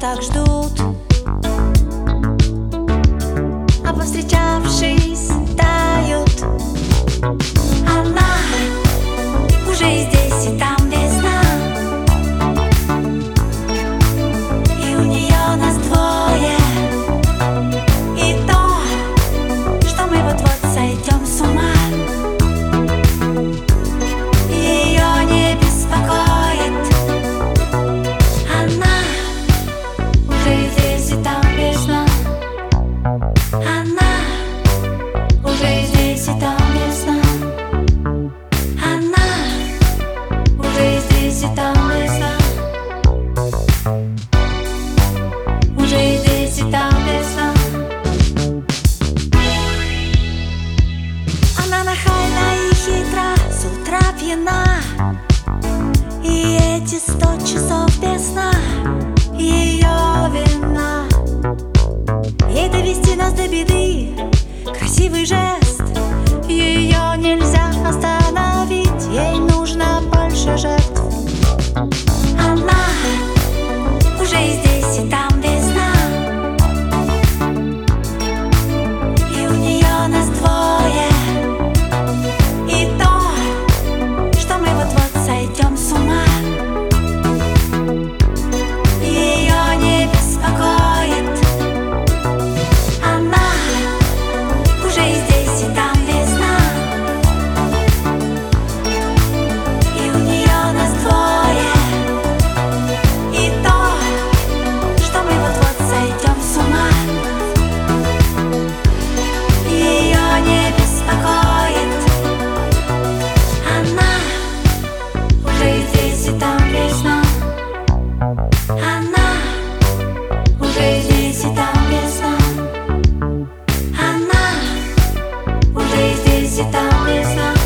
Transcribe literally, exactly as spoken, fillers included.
так ждут, а повстречавшись тают. Она уже и здесь, и там весна, и у нее нас двое. И то, что мы вот-вот сойдем с ума, ее не беспокоит. Она уже и здесь, и там весна. Она уже и здесь, и там весна. Она уже и здесь, и там весна. Уже и здесь, и там весна. Она нахальна и хитра, с утра пьяна, и эти сто часов без сна ее вина. Ей довести нас до беды красивый жест, ее нельзя остановить, ей нужно больше жертв. Она уже и здесь, и там весна, и у нее нас двое. И то, что мы вот-вот сойдем с ума, ее не беспокоит. Она уже и здесь, и там весна, и у нее нас двое. И то, что мы вот-вот сойдем с ума, ее не беспокоит. Она уже и здесь, и там весна. Она уже и здесь, и там весна. Она уже и здесь, и там весна.